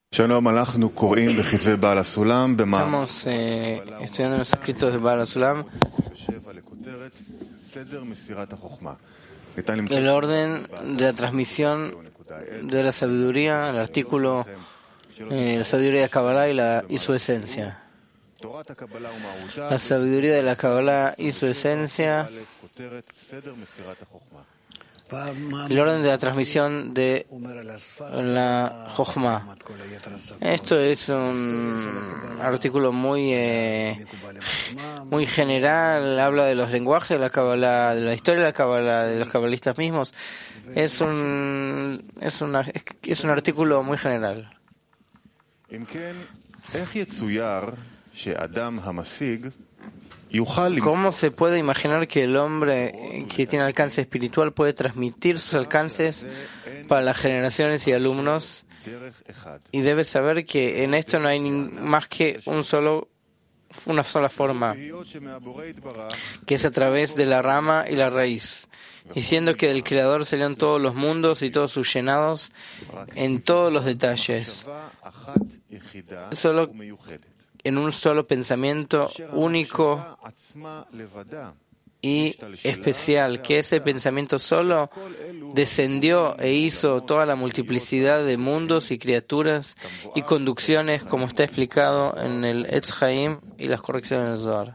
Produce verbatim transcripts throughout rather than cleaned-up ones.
Estamos eh, estudiando los escritos de Baal HaSulam, el orden de la transmisión de la sabiduría, el artículo eh, la sabiduría de la Kabbalah y, la, y su esencia. La sabiduría de la Kabbalah y su esencia, el orden de la transmisión de la Jochma. Esto es un artículo muy eh, muy general, habla de los lenguajes de la Kabbalah, de la historia de la Kabbalah, de los kabalistas mismos. Es un es una es un artículo muy general. ¿Cómo se puede imaginar que el hombre que tiene alcance espiritual puede transmitir sus alcances para las generaciones y alumnos? Y debe saber que en esto no hay más que un solo, una sola forma, que es a través de la rama y la raíz, diciendo que del Creador serían todos los mundos y todos sus llenados en todos los detalles. Solo en un solo pensamiento único y especial, que ese pensamiento solo descendió e hizo toda la multiplicidad de mundos y criaturas y conducciones, como está explicado en el Etz Haim y las correcciones del Zohar.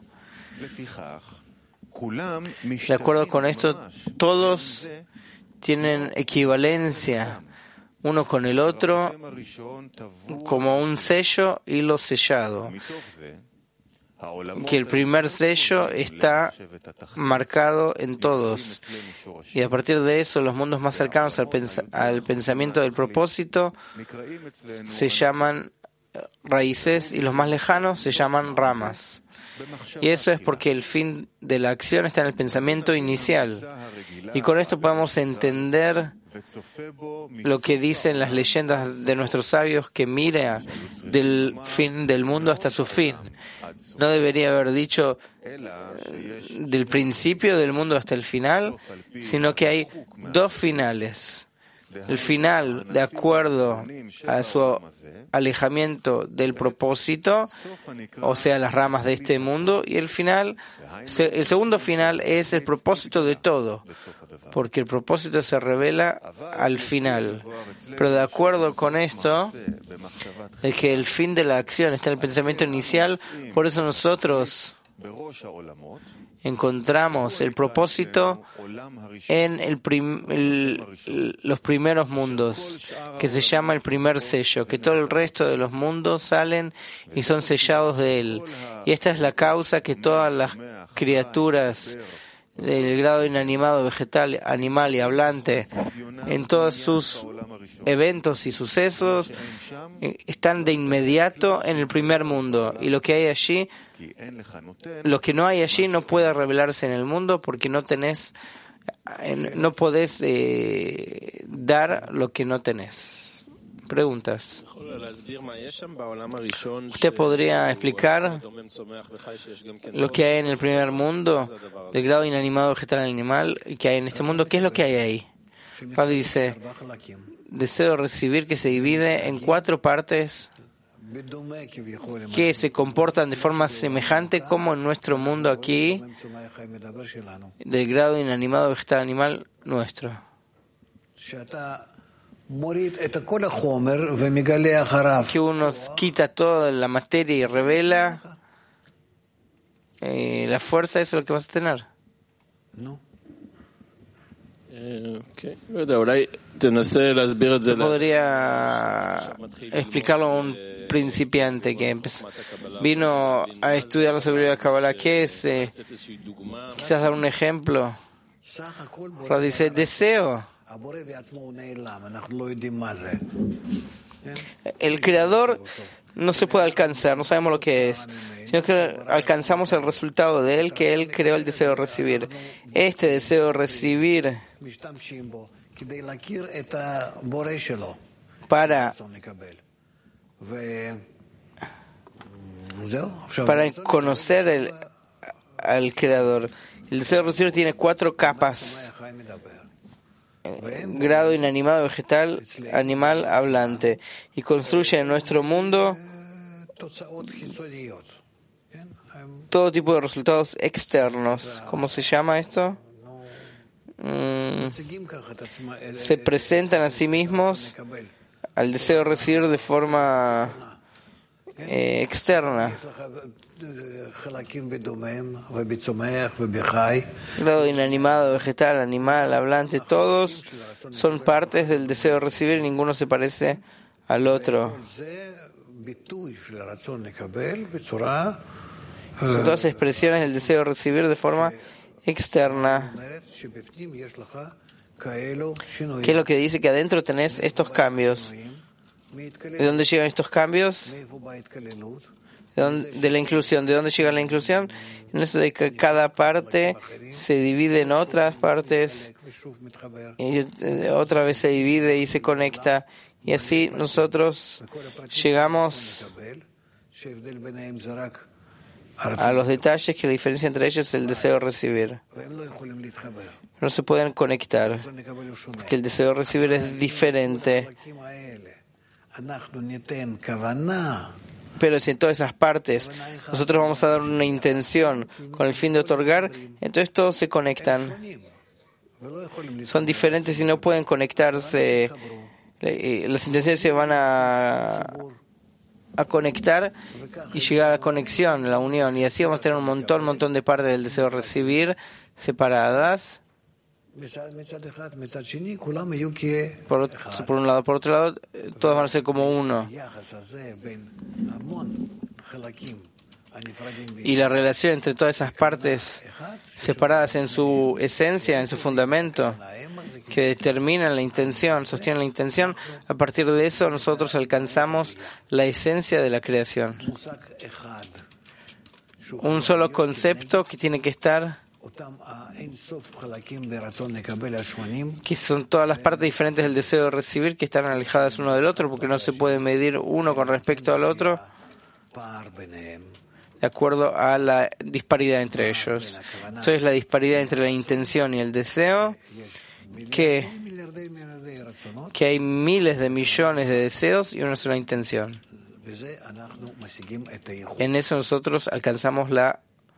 De acuerdo con esto, todos tienen equivalencia uno con el otro como un sello y lo sellado, que el primer sello está marcado en todos, y a partir de eso los mundos más cercanos al, pens- al pensamiento del propósito se llaman raíces y los más lejanos se llaman ramas. Y eso es porque el fin de la acción está en el pensamiento inicial, y con esto podemos entender lo que dicen las leyendas de nuestros sabios, que mira del fin del mundo hasta su fin. No debería haber dicho del principio del mundo hasta el final, sino que hay dos finales. El final de acuerdo a su alejamiento del propósito, o sea, las ramas de este mundo, y el final, el segundo final es el propósito de todo, porque el propósito se revela al final. Pero de acuerdo con esto, es que el fin de la acción está en el pensamiento inicial, por eso nosotros encontramos el propósito en el prim, el, los primeros mundos, que se llama el primer sello, que todo el resto de los mundos salen y son sellados de él. Y esta es la causa que todas las criaturas del grado inanimado, vegetal, animal y hablante, en todos sus eventos y sucesos, están de inmediato en el primer mundo, y lo que hay allí, lo que no hay allí no puede revelarse en el mundo, porque no tenés, no podés eh, dar lo que no tenés. Preguntas. ¿Usted podría explicar lo que hay en el primer mundo, del grado inanimado, vegetal, animal, y que hay en este mundo? ¿Qué es lo que hay ahí? Pablo dice: deseo recibir, que se divide en cuatro partes que se comportan de forma semejante como en nuestro mundo aquí, del grado inanimado, vegetal, animal nuestro. Que uno quita toda la materia y revela eh, la fuerza, eso es lo que vas a tener. No. Okay. Se podría explicarlo a un principiante que empezó, vino a estudiar la sabiduría de la Kabbalah. ¿Qué es? Eh, quizás dar un ejemplo. Pero dice: deseo. El Creador no se puede alcanzar, no sabemos lo que es, sino que alcanzamos el resultado de Él, que Él creó el deseo de recibir. Este deseo de recibir para, para conocer el, al Creador. El deseo de recibir tiene cuatro capas. grado inanimado, vegetal, animal, hablante, y construyen en nuestro mundo todo tipo de resultados externos. ¿Cómo se llama esto? Mm, se presentan a sí mismos al deseo de recibir de forma eh, externa. Grado inanimado, vegetal, animal, hablante, todos son partes del deseo de recibir y ninguno se parece al otro. Son todas expresiones del deseo de recibir de forma externa. ¿Qué es lo que dice? Que adentro tenés estos cambios. ¿De dónde llegan estos cambios? De, dónde, de la inclusión. ¿De dónde llega la inclusión? En eso de que cada parte se divide en otras partes y otra vez se divide y se conecta. Y así nosotros llegamos a los detalles que la diferencia entre ellos es el deseo de recibir. No se pueden conectar, porque el deseo de recibir es diferente. Pero si en todas esas partes nosotros vamos a dar una intención con el fin de otorgar, entonces todos se conectan. Son diferentes y no pueden conectarse. Las intenciones se van a a conectar y llegar a la conexión, a la unión, y así vamos a tener un montón, un montón de partes del deseo de recibir separadas por, por un lado. Por otro lado, todos van a ser como uno. Y la relación entre todas esas partes separadas en su esencia, en su fundamento, que determinan la intención, sostienen la intención, a partir de eso nosotros alcanzamos la esencia de la creación. Un solo concepto que tiene que estar, que son todas las partes diferentes del deseo de recibir, que están alejadas uno del otro, porque no se puede medir uno con respecto al otro, de acuerdo a la disparidad entre ellos. Entonces, la disparidad entre la intención y el deseo, que, que hay miles de millones de deseos y una sola intención. En eso nosotros alcanzamos la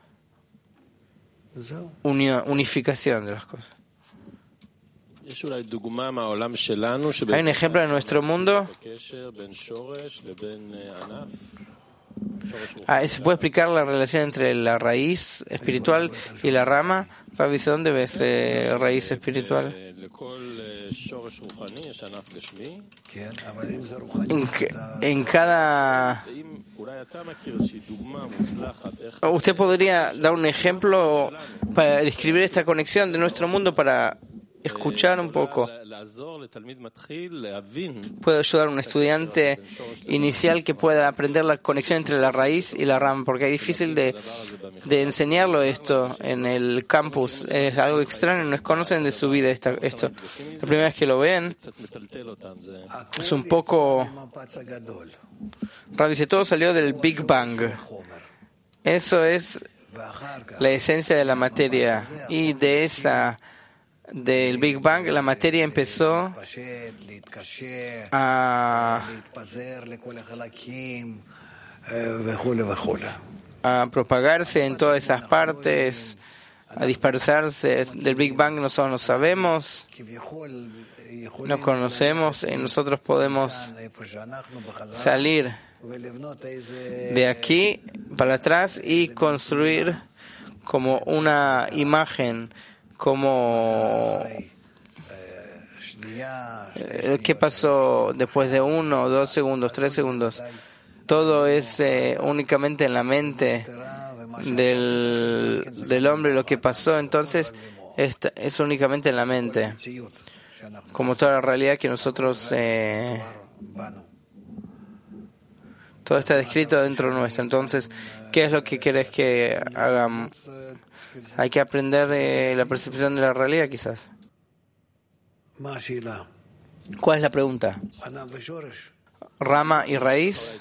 unión, unificación de las cosas. Hay un ejemplo en nuestro mundo. Ah, ¿se puede explicar la relación entre la raíz espiritual y la rama? Rabbi, ¿dónde ves eh, raíz espiritual? En, en cada... ¿Usted podría dar un ejemplo para describir esta conexión de nuestro mundo para escuchar un poco? Puede ayudar a un estudiante inicial que pueda aprender la conexión entre la raíz y la rama, porque es difícil de, de enseñarlo esto en el campus. Es algo extraño, no conocen de su vida esta, esto. La primera vez que lo ven es un poco... Dice, todo salió del Big Bang. Eso es la esencia de la materia, y de esa del Big Bang la materia empezó a, a propagarse en todas esas partes, a dispersarse. Del Big Bang nosotros no sabemos, no conocemos, y nosotros podemos salir de aquí para atrás y construir como una imagen, como eh, qué pasó después de uno, dos segundos, tres segundos. Todo es eh, únicamente en la mente del, del hombre lo que pasó. Entonces es, es únicamente en la mente, como toda la realidad que nosotros eh, todo está descrito dentro nuestro. Entonces, ¿qué es lo que querés que hagamos? Hay que aprender de la percepción de la realidad, quizás. ¿Cuál es la pregunta? ¿Rama y raíz?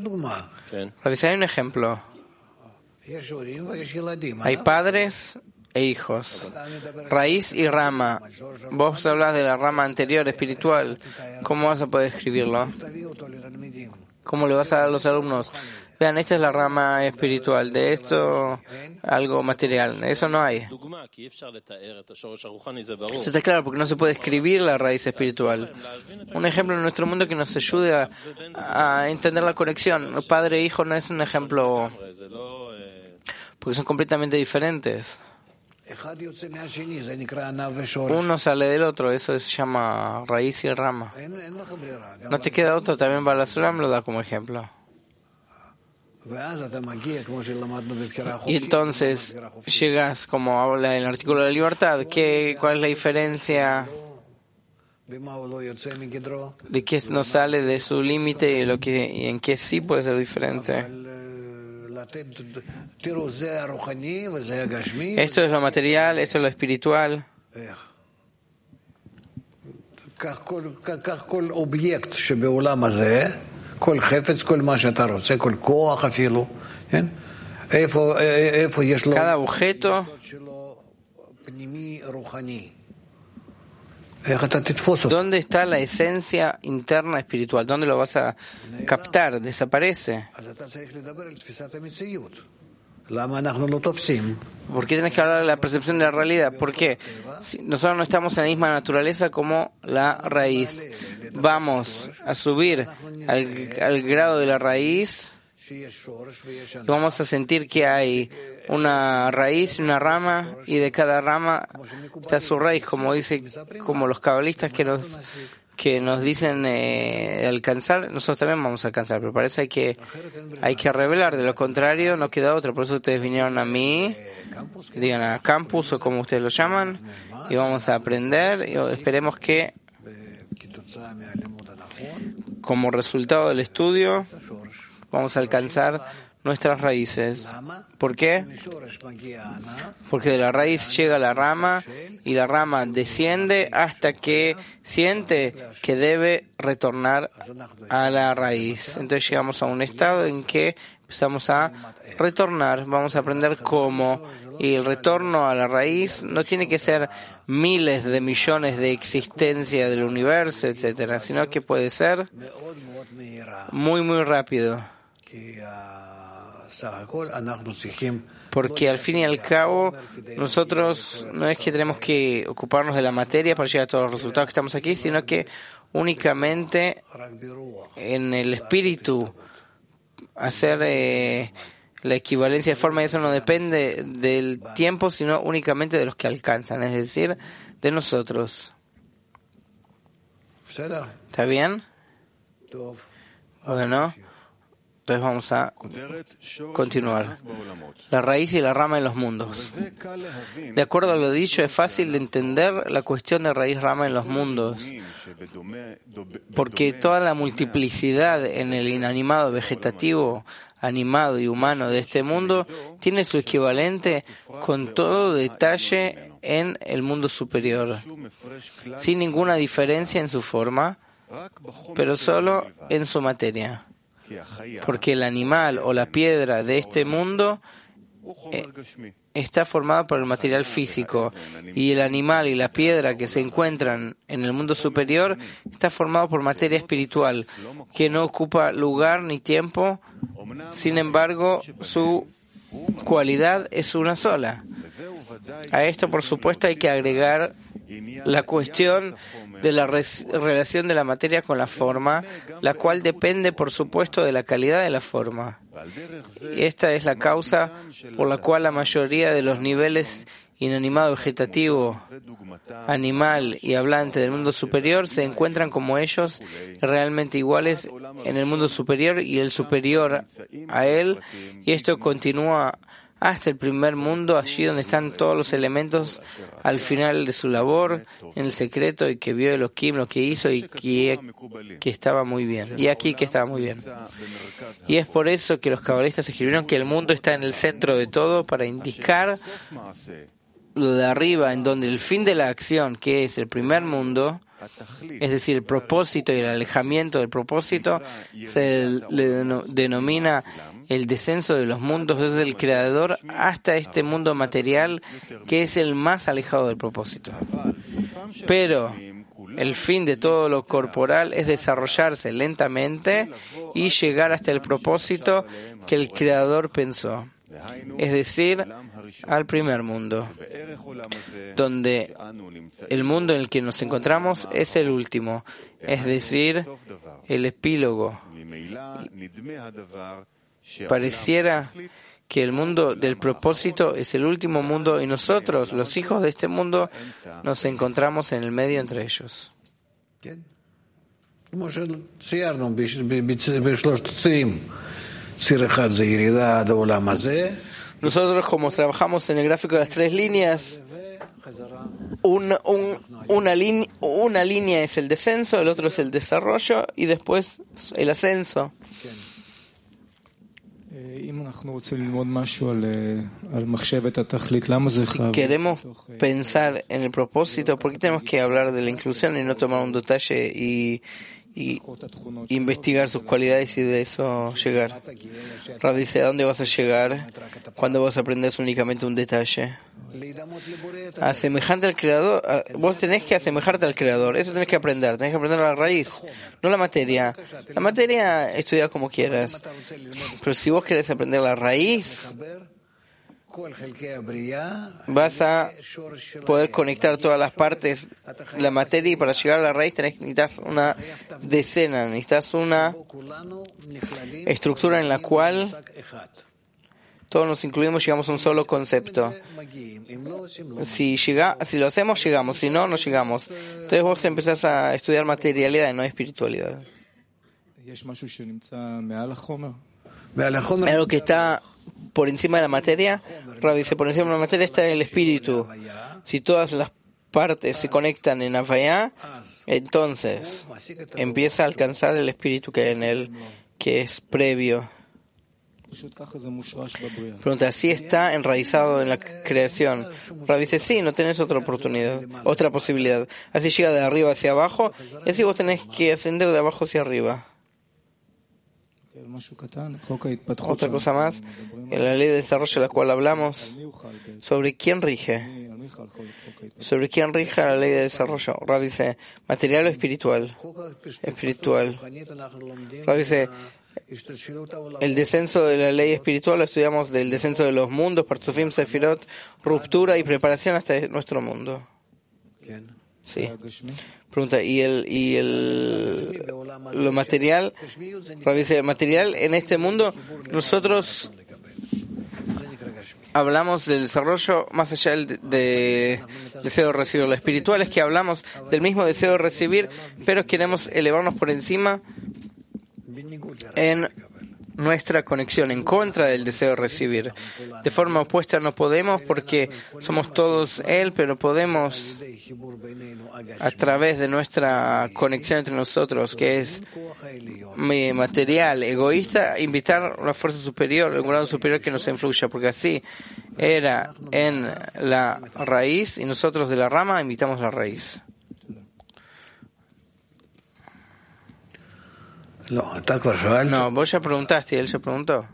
Revisar un ejemplo. Hay padres e hijos. Raíz y rama. Vos hablas de la rama anterior, espiritual. ¿Cómo vas a poder escribirlo? ¿Cómo le vas a dar a los alumnos? Vean, esta es la rama espiritual. De esto, algo material. Eso no hay. Eso está claro, porque no se puede escribir la raíz espiritual. Un ejemplo en nuestro mundo que nos ayude a, a entender la conexión. Padre e hijo no es un ejemplo, porque son completamente diferentes. Uno sale del otro, eso se llama raíz y rama. No te queda otro, también Balasulam lo da como ejemplo. Y entonces llegas, como habla en el artículo de la libertad, ¿qué, ¿cuál es la diferencia de qué no sale de su límite y, lo que, y en qué sí puede ser diferente? Esto es lo material, esto es lo espiritual. Cada objeto, ¿dónde está la esencia interna espiritual? ¿Dónde lo vas a captar? Desaparece. ¿Por qué tienes que hablar de la percepción de la realidad? ¿Por qué? Si nosotros no estamos en la misma naturaleza como la raíz. Vamos a subir al, al grado de la raíz y vamos a sentir que hay una raíz y una rama, y de cada rama está su raíz, como dice, como los cabalistas que nos que nos dicen eh, alcanzar. Nosotros también vamos a alcanzar, pero para eso hay que hay que revelar. De lo contrario no queda otra. Por eso ustedes vinieron a mí, digan a campus o como ustedes lo llaman, y vamos a aprender, y esperemos que como resultado del estudio vamos a alcanzar nuestras raíces. ¿Por qué? Porque de la raíz llega la rama y la rama desciende hasta que siente que debe retornar a la raíz. Entonces llegamos a un estado en que empezamos a retornar, vamos a aprender cómo. Y el retorno a la raíz no tiene que ser miles de millones de existencia del universo, etcétera, sino que puede ser muy, muy rápido. Porque al fin y al cabo nosotros no es que tenemos que ocuparnos de la materia para llegar a todos los resultados que estamos aquí, sino que únicamente en el espíritu hacer eh, la equivalencia de forma, y eso no depende del tiempo, sino únicamente de los que alcanzan, es decir, de nosotros. ¿Está bien? Bueno, entonces vamos a continuar. La raíz y la rama en los mundos. De acuerdo a lo dicho, es fácil de entender la cuestión de raíz-rama en los mundos, porque toda la multiplicidad en el inanimado, vegetativo, animado y humano de este mundo tiene su equivalente con todo detalle en el mundo superior, sin ninguna diferencia en su forma, pero solo en su materia. Porque el animal o la piedra de este mundo eh, está formado por el material físico, y el animal y la piedra que se encuentran en el mundo superior está formado por materia espiritual que no ocupa lugar ni tiempo. Sin embargo, su cualidad es una sola. A esto, por supuesto, hay que agregar la cuestión de la res- relación de la materia con la forma, la cual depende, por supuesto, de la calidad de la forma. Y esta es la causa por la cual la mayoría de los niveles inanimado, vegetativo, animal y hablante del mundo superior se encuentran como ellos, realmente iguales en el mundo superior y el superior a él, y esto continúa hasta el primer mundo, allí donde están todos los elementos al final de su labor, en el secreto, y que vio Elohim lo que hizo y que, que estaba muy bien. Y aquí que estaba muy bien. Y es por eso que los cabalistas escribieron que el mundo está en el centro de todo, para indicar lo de arriba, en donde el fin de la acción, que es el primer mundo, es decir, el propósito y el alejamiento del propósito, se le denomina el descenso de los mundos desde el Creador hasta este mundo material que es el más alejado del propósito. Pero el fin de todo lo corporal es desarrollarse lentamente y llegar hasta el propósito que el Creador pensó, es decir, al primer mundo, donde el mundo en el que nos encontramos es el último, es decir, el epílogo. Pareciera que el mundo del propósito es el último mundo y nosotros, los hijos de este mundo, nos encontramos en el medio entre ellos. Nosotros, como trabajamos en el gráfico de las tres líneas, un, un, una, line, una línea es el descenso, el otro es el desarrollo y después el ascenso. Si queremos pensar en el propósito, ¿por qué tenemos que hablar de la inclusión y no tomar un detalle y, y investigar sus cualidades y de eso llegar? Rav dice, ¿a dónde vas a llegar cuando vos aprendes únicamente un detalle? Asemejante al Creador, vos tenés que asemejarte al Creador, eso tenés que aprender, tenés que aprender la raíz, no la materia. La materia estudiar como quieras, pero si vos querés aprender la raíz, vas a poder conectar todas las partes de la materia y para llegar a la raíz tenés, necesitas una decena, necesitas una estructura en la cual todos nos incluimos, llegamos a un solo concepto. Si, llega, si lo hacemos, llegamos. Si no, no llegamos. Entonces vos empezás a estudiar materialidad y no espiritualidad. Algo que está por encima de la materia, Rabbi dice, por encima de la materia está el espíritu. Si todas las partes se conectan en Havaya, entonces empieza a alcanzar el espíritu que hay en él, que es previo. Pregunta, ¿así está enraizado en la creación? Rabbi dice, sí, no tenés otra oportunidad, otra posibilidad. Así llega de arriba hacia abajo, y así vos tenés que ascender de abajo hacia arriba. Otra cosa más, en la ley de desarrollo de la cual hablamos, ¿sobre quién rige? ¿Sobre quién rige la ley de desarrollo? Rabbi dice, ¿material o espiritual? Espiritual. Rabbi dice, el descenso de la ley espiritual lo estudiamos del descenso de los mundos, Partzufim, Sefirot, ruptura y preparación hasta nuestro mundo. Sí. Pregunta, ¿y el y el lo material? Rabbi dice, material en este mundo, nosotros hablamos del desarrollo más allá del de, de deseo de recibir. Lo espiritual es que hablamos del mismo deseo de recibir, pero queremos elevarnos por encima en nuestra conexión, en contra del deseo de recibir. De forma opuesta no podemos porque somos todos Él, pero podemos a través de nuestra conexión entre nosotros, que es material, egoísta, invitar a la fuerza superior, el grado superior que nos influya, porque así era en la raíz y nosotros de la rama invitamos la raíz. No, vos ya preguntaste y él ya preguntó.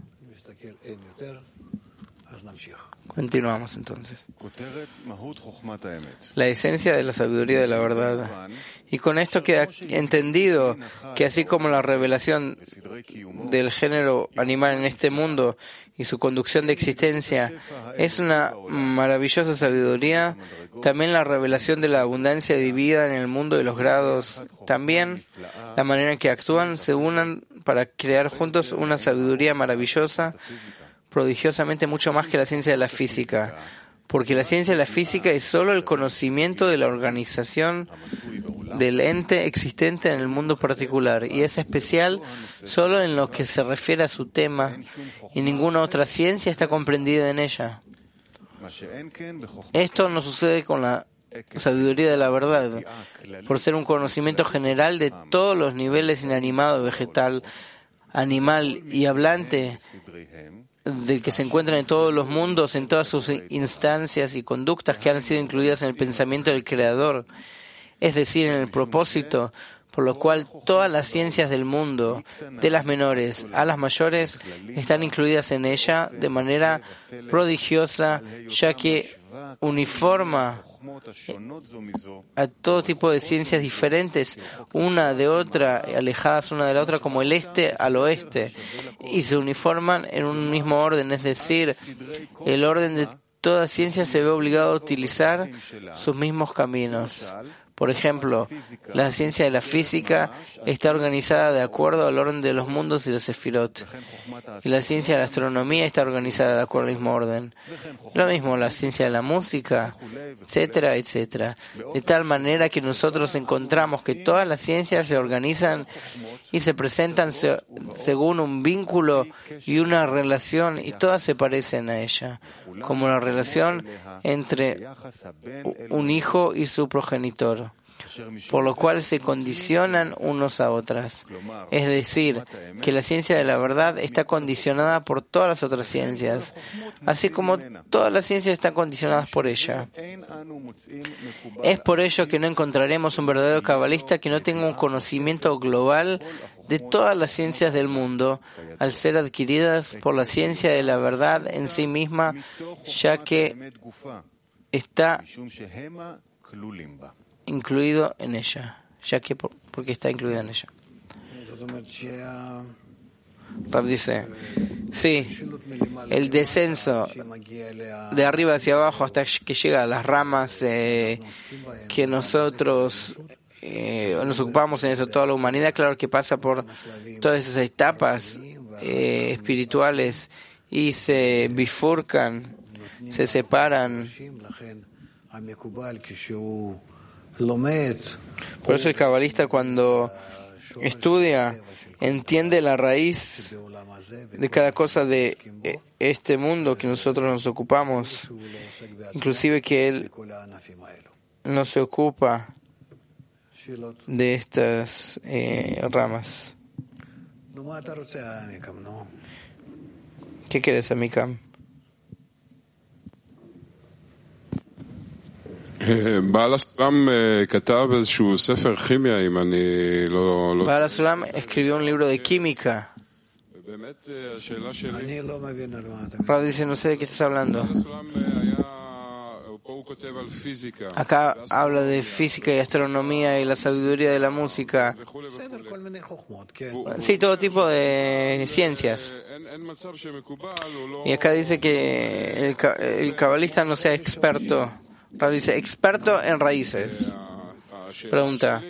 Continuamos entonces. La esencia de la sabiduría de la verdad. Y con esto queda entendido que así como la revelación del género animal en este mundo y su conducción de existencia es una maravillosa sabiduría, también la revelación de la abundancia divina en el mundo de los grados, también la manera en que actúan, se unan para crear juntos una sabiduría maravillosa, prodigiosamente mucho más que la ciencia de la física, porque la ciencia de la física es solo el conocimiento de la organización del ente existente en el mundo particular y es especial solo en lo que se refiere a su tema y ninguna otra ciencia está comprendida en ella. Esto no sucede con la sabiduría de la verdad, por ser un conocimiento general de todos los niveles inanimado, vegetal, animal y hablante, del que se encuentran en todos los mundos, en todas sus instancias y conductas que han sido incluidas en el pensamiento del Creador. es decir, en el propósito, por lo cual todas las ciencias del mundo, de las menores a las mayores, están incluidas en ella de manera prodigiosa, ya que uniforma a todo tipo de ciencias diferentes, una de otra, alejadas una de la otra, como el este al oeste, y se uniforman en un mismo orden, es decir, el orden de toda ciencia se ve obligado a utilizar sus mismos caminos. Por ejemplo, la ciencia de la física está organizada de acuerdo al orden de los mundos y los sefirot. Y la ciencia de la astronomía está organizada de acuerdo al mismo orden. Lo mismo la ciencia de la música, etcétera, etcétera. De tal manera que nosotros encontramos que todas las ciencias se organizan y se presentan se, según un vínculo y una relación, y todas se parecen a ella, como la relación entre un hijo y su progenitor, por lo cual se condicionan unos a otras. Es decir, que la ciencia de la verdad está condicionada por todas las otras ciencias, así como todas las ciencias están condicionadas por ella. Es por ello que no encontraremos un verdadero cabalista que no tenga un conocimiento global de todas las ciencias del mundo, al ser adquiridas por la ciencia de la verdad en sí misma, ya que está incluido en ella, ya que por, porque está incluido en ella. Rav dice, sí, el descenso de arriba hacia abajo hasta que llega a las ramas eh, que nosotros eh, nos ocupamos en eso, toda la humanidad, claro que pasa por todas esas etapas eh, espirituales y se bifurcan, se separan. Por eso el cabalista, cuando estudia, entiende la raíz de cada cosa de este mundo que nosotros nos ocupamos, inclusive que él no se ocupa de estas eh, ramas. ¿Qué quieres, Amikam? בעל הסולם כתב איזשהו ספר כימיה, אם אני לא... בעל הסולם escribió un libro de química. באמת, השאלה שלי... Rav dice, no sé de qué estás hablando. Acá habla de física y astronomía y la sabiduría de la música. Sí, todo tipo de ciencias. Y acá dice que el, el cabalista no sea experto. Rav dice, experto en raíces. Pregunta.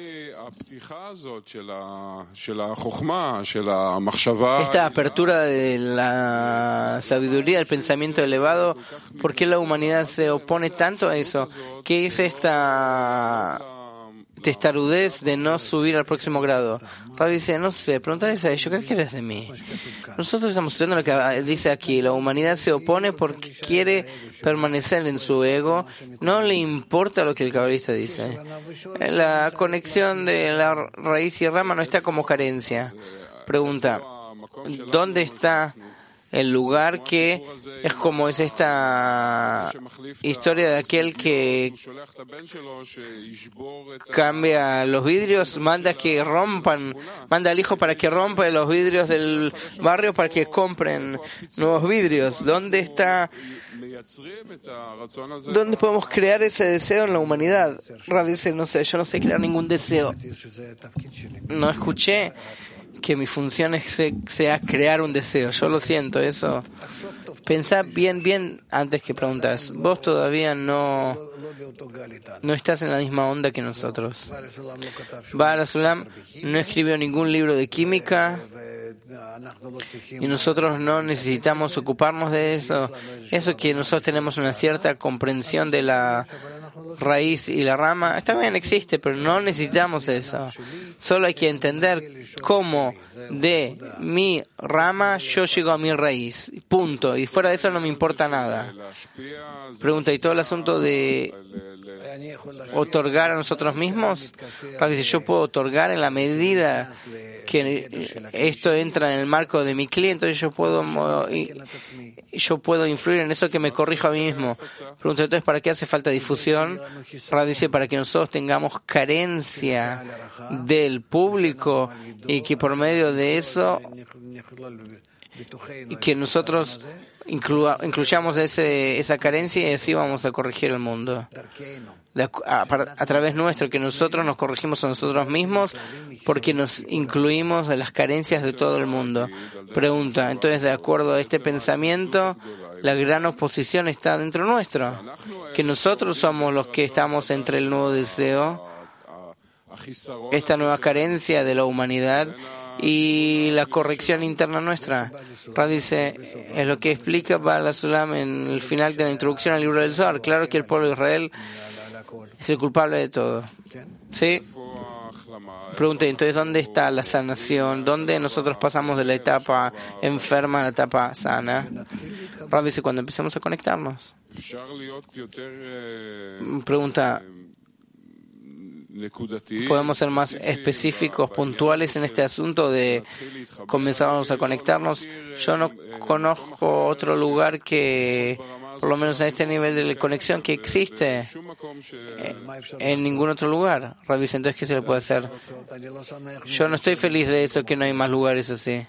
Esta apertura de la sabiduría, del pensamiento elevado, ¿por qué la humanidad se opone tanto a eso? ¿Qué es esta testarudez de no subir al próximo grado? Rav dice, no sé, pregúntales a ellos, ¿qué quieres de mí? Nosotros estamos estudiando lo que dice aquí, la humanidad se opone porque quiere permanecer en su ego, no le importa lo que el cabalista dice. La conexión de la raíz y rama no está como carencia. Pregunta, ¿dónde está el lugar que es como es esta historia de aquel que cambia los vidrios, manda que rompan, manda al hijo para que rompa los vidrios del barrio para que compren nuevos vidrios? ¿Dónde está, dónde podemos crear ese deseo en la humanidad? Rav dice, no sé, yo no sé crear ningún deseo. No escuché que mi función es, sea crear un deseo. Yo lo siento, eso. Pensá bien, bien antes que preguntas. Vos todavía no, no estás en la misma onda que nosotros. Baal HaSulam no escribió ningún libro de química y nosotros no necesitamos ocuparnos de eso. Eso que nosotros tenemos una cierta comprensión de la raíz y la rama, está bien, existe, pero no necesitamos eso. Solo hay que entender cómo de mi rama yo llego a mi raíz. Punto. Y fuera de eso no me importa nada. Pregunta, ¿y todo el asunto de otorgar a nosotros mismos? Para que si yo puedo otorgar en la medida que esto entra en el marco de mi cliente, entonces yo puedo yo puedo influir en eso que me corrijo a mí mismo. Pregunto, entonces, ¿para qué hace falta difusión? Rab dice, para que nosotros tengamos carencia del público y que por medio de eso que nosotros inclua, incluyamos ese, esa carencia y así vamos a corregir el mundo. De, a, a través nuestro, que nosotros nos corregimos a nosotros mismos porque nos incluimos en las carencias de todo el mundo. Pregunta, entonces, de acuerdo a este pensamiento, la gran oposición está dentro nuestro, que nosotros somos los que estamos entre el nuevo deseo, esta nueva carencia de la humanidad y la corrección interna nuestra. Rab dice, es lo que explica Baal HaSulam en el final de la introducción al libro del Zohar. Claro que el pueblo de Israel es el culpable de todo. ¿Sí? Pregunté, entonces, ¿dónde está la sanación? ¿Dónde nosotros pasamos de la etapa enferma a la etapa sana? Rab dice, cuando empecemos a conectarnos. Pregunta, ¿podemos ser más específicos, puntuales en este asunto de comenzarnos a conectarnos? Yo no conozco otro lugar que, por lo menos en este nivel de conexión, que existe en ningún otro lugar. Rabbi, entonces, ¿qué se le puede hacer? Yo no estoy feliz de eso, que no hay más lugares así.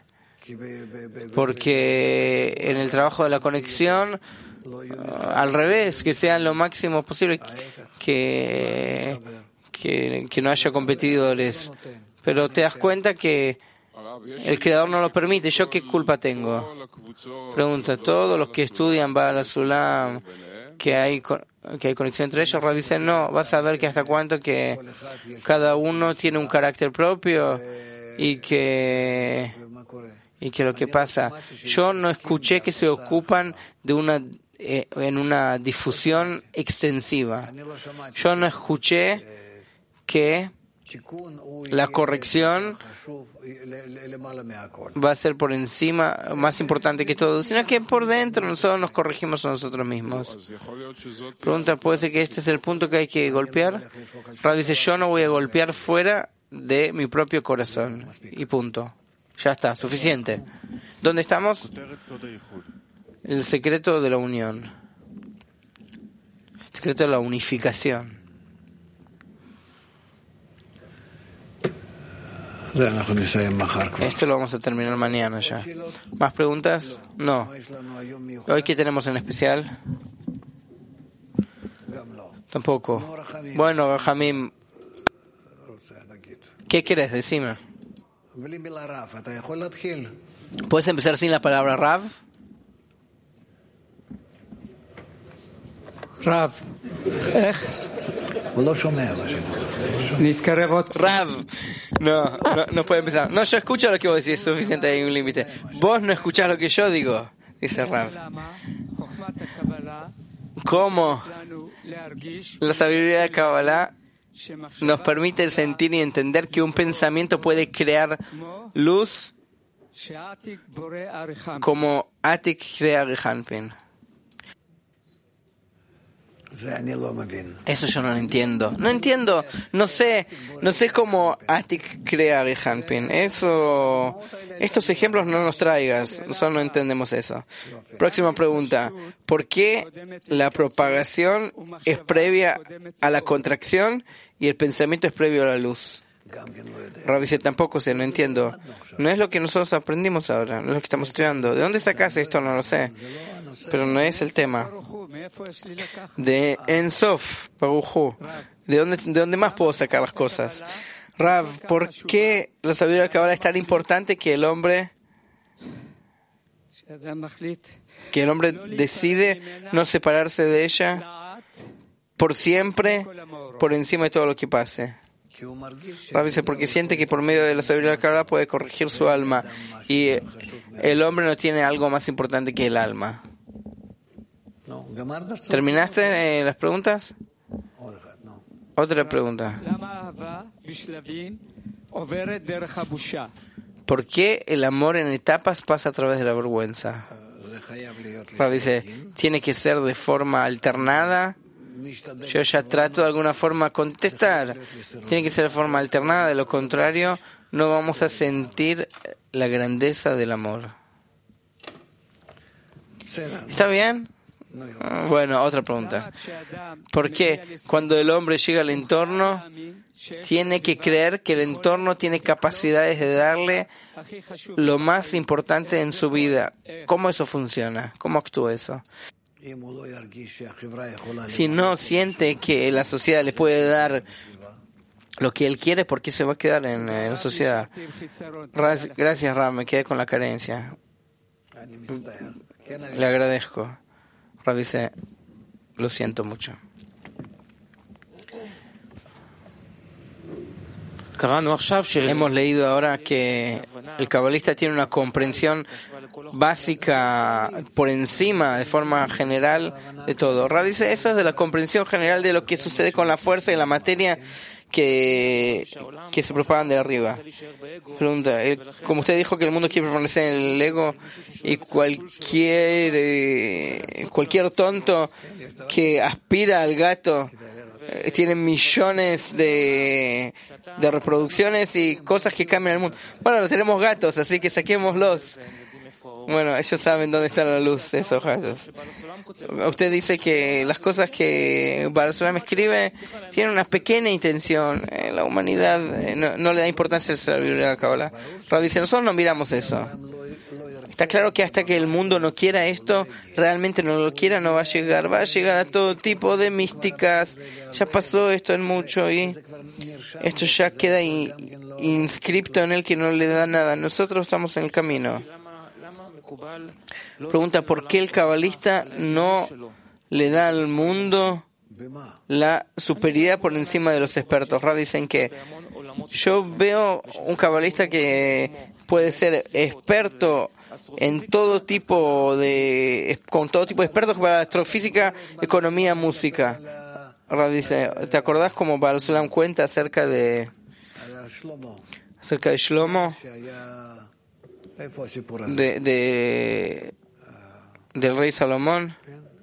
Porque en el trabajo de la conexión, al revés, que sean lo máximo posible, que... Que, que no haya competidores, pero te das cuenta que el creador no lo permite. ¿Yo qué culpa tengo? Pregunta, todos los que estudian Baal HaSulam, que hay que hay conexión entre ellos, Rab dice, no, vas a ver que hasta cuánto que cada uno tiene un carácter propio y que y que lo que pasa, yo no escuché que se ocupan de una eh, en una difusión extensiva. Yo no escuché que la corrección va a ser por encima, más importante que todo, sino que por dentro nosotros nos corregimos a nosotros mismos. Pregunta, ¿puede ser que este es el punto que hay que golpear? Rab dice, yo no voy a golpear fuera de mi propio corazón. Y punto. Ya está, suficiente. ¿Dónde estamos? El secreto de la unión. El secreto de la unificación. Esto lo vamos a terminar mañana ya. ¿Más preguntas? No. ¿Hoy qué tenemos en especial? Tampoco. Bueno, Jamim, ¿qué quieres? Decime. ¿Puedes empezar sin la palabra Rav? Rav. Rav. No, no, no puede empezar. No, yo escucho lo que vos decís, es suficiente, hay un límite. Vos no escuchás lo que yo digo, dice Rav. ¿Cómo? La sabiduría de Kabbalah nos permite sentir y entender que un pensamiento puede crear luz como Atik crea Rehanpin. Eso yo no lo entiendo. No entiendo. No sé. No sé cómo Atik crea Rehanpin. Eso. Estos ejemplos no nos traigas. Nosotros no entendemos eso. Próxima pregunta. ¿Por qué la propagación es previa a la contracción y el pensamiento es previo a la luz? Rabbi dice, tampoco sé, no entiendo. No es lo que nosotros aprendimos ahora. No es lo que estamos estudiando. ¿De dónde sacas esto? No lo sé. Pero no es el tema. De En Sof, Baruj Hu. ¿De dónde, ¿De dónde más puedo sacar las cosas? Rav, ¿por qué la sabiduría de Kabbalah es tan importante que el hombre que el hombre decide no separarse de ella por siempre, por encima de todo lo que pase? Rav dice, porque siente que por medio de la sabiduría de Kabbalah puede corregir su alma y el hombre no tiene algo más importante que el alma. ¿Terminaste eh, las preguntas? Otra pregunta. ¿Por qué el amor en etapas pasa a través de la vergüenza? Rav dice, tiene que ser de forma alternada Yo ya trato de alguna forma contestar. Tiene que ser de forma alternada, de lo contrario no vamos a sentir la grandeza del amor. ¿Está bien? Bueno, otra pregunta. ¿Por qué cuando el hombre llega al entorno tiene que creer que el entorno tiene capacidades de darle lo más importante en su vida? ¿Cómo eso funciona? ¿Cómo actúa eso? Si no siente que la sociedad le puede dar lo que él quiere, ¿por qué se va a quedar en, en la sociedad? Gracias, Ram, me quedé con la carencia. Le agradezco. Rav dice, lo siento mucho. Hemos leído ahora que el cabalista tiene una comprensión básica por encima, de forma general, de todo. Rav dice, eso es de la comprensión general de lo que sucede con la fuerza y la materia que, que se propagan de arriba. Pregunta, el, como usted dijo que el mundo quiere permanecer en el ego y cualquier eh, cualquier tonto que aspira al gato eh, tiene millones de, de reproducciones y cosas que cambian el mundo. Bueno, tenemos gatos, así que saquémoslos. Bueno, ellos saben dónde está la luz, esos gatos. Usted dice que las cosas que Baal Sulam escribe tienen una pequeña intención. Eh, la humanidad eh, no, no le da importancia a la Biblia de la Kabbalah. Rav dice, nosotros no miramos eso. Está claro que hasta que el mundo no quiera esto, realmente no lo quiera, no va a llegar. Va a llegar a todo tipo de místicas. Ya pasó esto en mucho y esto ya queda in, inscripto en él que no le da nada. Nosotros estamos en el camino. Pregunta, ¿por qué el cabalista no le da al mundo la superioridad por encima de los expertos? Rav dicen que yo veo un cabalista que puede ser experto en todo tipo de, con todo tipo de expertos para astrofísica, economía, música. Rav dice, ¿te acordás cómo Baal Sulam cuenta acerca de acerca de Shlomo? De, de del rey Salomón,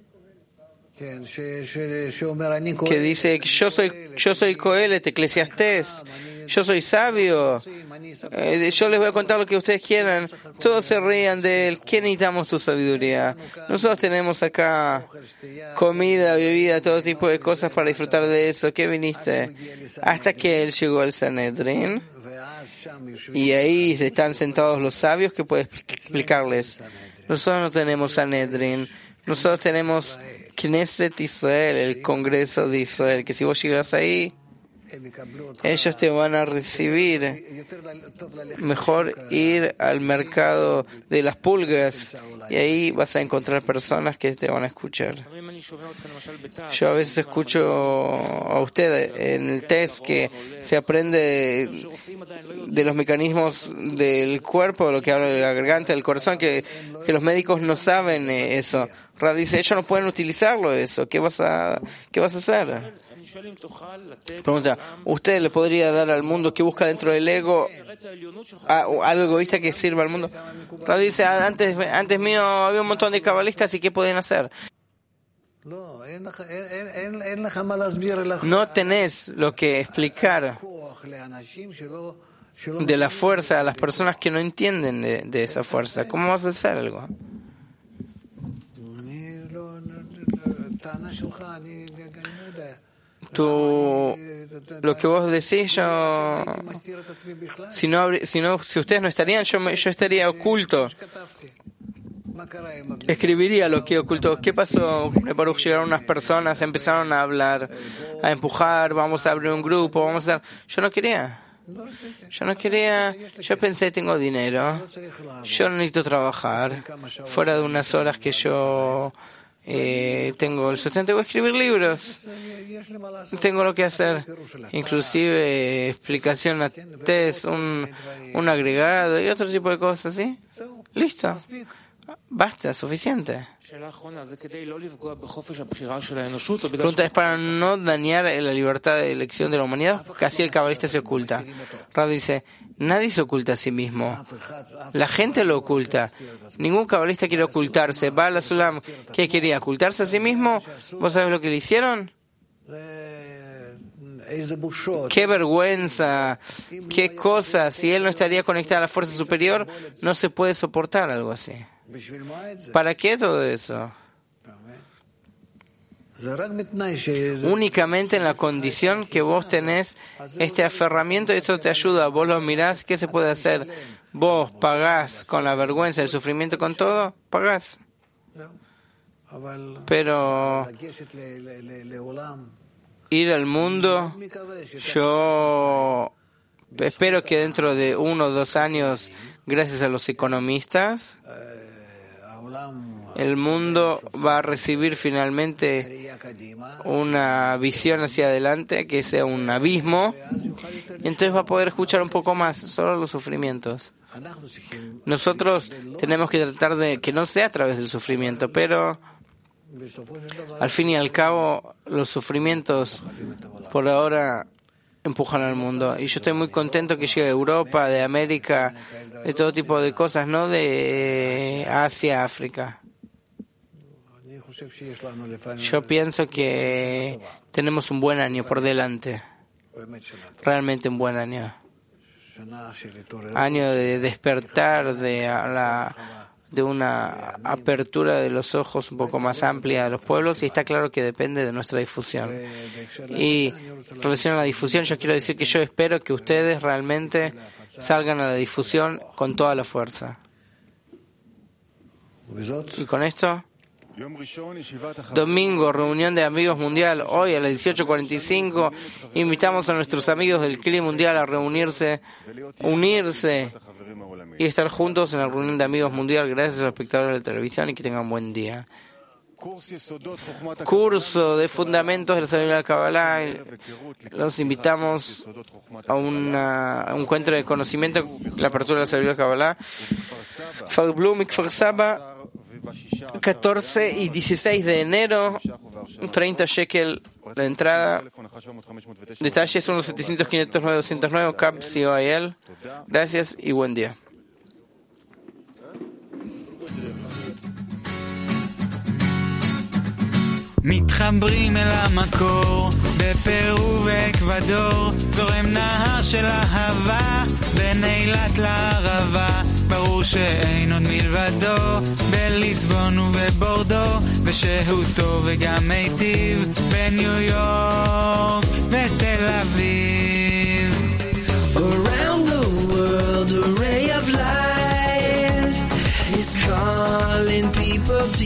que dice, yo soy yo soy Coelet, Eclesiastés, yo soy sabio, eh, yo les voy a contar lo que ustedes quieran, todos se rían de él. ¿Qué necesitamos tu sabiduría? Nosotros tenemos acá comida, bebida, todo tipo de cosas para disfrutar de eso. ¿Qué viniste? Hasta que él llegó al Sanedrín y ahí están sentados los sabios que pueden explicarles. Nosotros no tenemos Sanedrín, nosotros tenemos Knesset Israel, el Congreso de Israel, que si vos llegas ahí, ellos te van a recibir. Mejor ir al mercado de las pulgas y ahí vas a encontrar personas que te van a escuchar. Yo a veces escucho a usted en el test que se aprende de, de los mecanismos del cuerpo, lo que habla de la garganta, del corazón, que, que los médicos no saben eso. Rav dice, ellos no pueden utilizarlo eso. ¿Qué vas a, qué vas a hacer? Pregunta, ¿usted le podría dar al mundo que busca dentro del ego a, algo egoísta que sirva al mundo? Rav dice, antes, antes mío había un montón de cabalistas y ¿qué podían hacer? No tenés lo que explicar de la fuerza a las personas que no entienden de, de esa fuerza. ¿Cómo vas a hacer algo? Tú, lo que vos decís, yo, si no, si no, si ustedes no estarían, yo, me, yo estaría oculto. Escribiría lo que ocultó. ¿Qué pasó? Baruch, llegaron unas personas, empezaron a hablar, a empujar, vamos a abrir un grupo, vamos a... Yo no quería. Yo no quería, yo pensé, tengo dinero, yo no necesito trabajar, fuera de unas horas que yo eh, tengo el sustento, voy a escribir libros, tengo lo que hacer, inclusive eh, explicación a test, un, un agregado y otro tipo de cosas, ¿sí? Listo. Basta, suficiente. Pregunta, es para no dañar la libertad de elección de la humanidad, porque así el cabalista se oculta. Rav dice, nadie se oculta a sí mismo. La gente lo oculta. Ningún cabalista quiere ocultarse. Baal Sulam, ¿qué quería? ¿Ocultarse a sí mismo? ¿Vos sabés lo que le hicieron? Qué vergüenza, qué cosa, si él no estaría conectado a la fuerza superior, no se puede soportar algo así. ¿Para qué todo eso? Únicamente en la condición que vos tenés este aferramiento, esto te ayuda, vos lo mirás, ¿qué se puede hacer? Vos pagás con la vergüenza, el sufrimiento, con todo, pagás. Pero ir al mundo, yo espero que dentro de uno o dos años, gracias a los economistas, el mundo va a recibir finalmente una visión hacia adelante, que sea un abismo, y entonces va a poder escuchar un poco más solo los sufrimientos. Nosotros tenemos que tratar de que no sea a través del sufrimiento, pero al fin y al cabo los sufrimientos por ahora empujan al mundo. Y yo estoy muy contento que llegue a Europa, de América, de todo tipo de cosas, no de Asia, África. Yo pienso que tenemos un buen año por delante, realmente un buen año. Año de despertar, de, la, de una apertura de los ojos un poco más amplia de los pueblos, y está claro que depende de nuestra difusión. Y en relación a la difusión, yo quiero decir que yo espero que ustedes realmente salgan a la difusión con toda la fuerza. Y con esto, domingo, reunión de amigos mundial, hoy a las dieciocho cuarenta y cinco, invitamos a nuestros amigos del Cli Mundial a reunirse, unirse y estar juntos en la reunión de amigos mundial. Gracias a los espectadores de la televisión y que tengan un buen día. Curso de fundamentos de la sabiduría de la Kabbalah. Los invitamos a, una, a un encuentro de conocimiento, la apertura de la sabiduría de la Kabbalah. Kfar Blum y Kfar Saba, catorce y dieciséis de enero, treinta shekel la entrada. Detalles son los setecientos, quinientos nueve, doscientos nueve, C A B C O I L. Gracias y buen día. מתחברים אל המקור, בפרו ואקוודור, זורם נהר של אהבה, בין אילת לערבה, ברור שאין עוד מלבדו, בליסבון ובבורדו, ושהותו וגם מיטיב, בניו יורק ותל אביב. Around the world, a ray of light is calling people to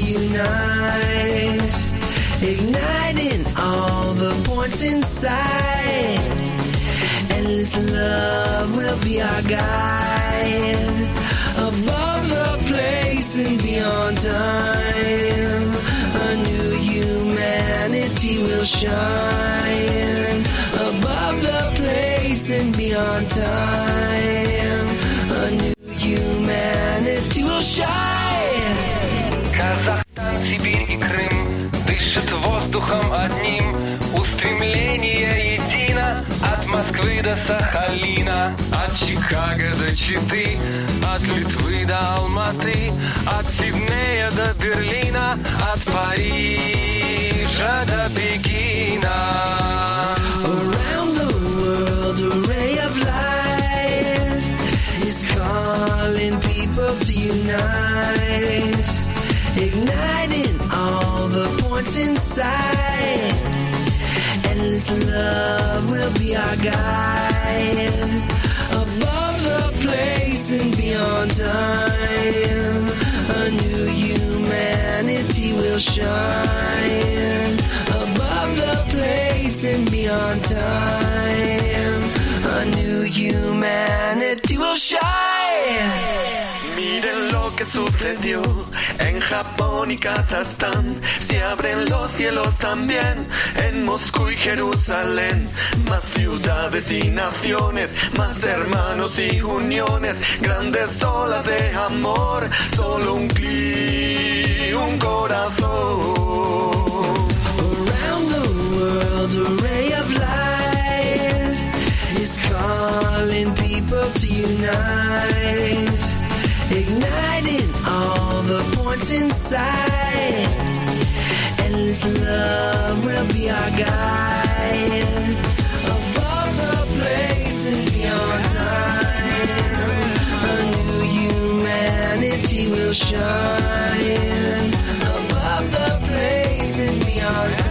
unite, igniting all the points inside. Endless love will be our guide, above the place and beyond time. A new humanity will shine, above the place and beyond time. A new humanity will shine. Казахстан, Сибирь и Крым дышат воздухом одним, устремление едино от Москвы до Сахалина, от Чикаго до Читы, от Литвы до Алматы, от Сиднея до Берлина, от Парижа до Пекина. Around the world, a ray of light is calling people to unite, igniting all the points inside. Endless love will be our guide, above the place and beyond time. A new humanity will shine, above the place and beyond time. A new humanity will shine. Miren lo que sucedió en Japón y Kazajstán. Se abren los cielos también en Moscú y Jerusalén. Más ciudades y naciones, más hermanos y uniones, grandes olas de amor, solo un clic, un corazón. Around the world, a ray of light is calling people to unite, igniting all the points inside. endless love will be our guide. Above the place and beyond time, a new humanity will shine. Above the place and beyond time.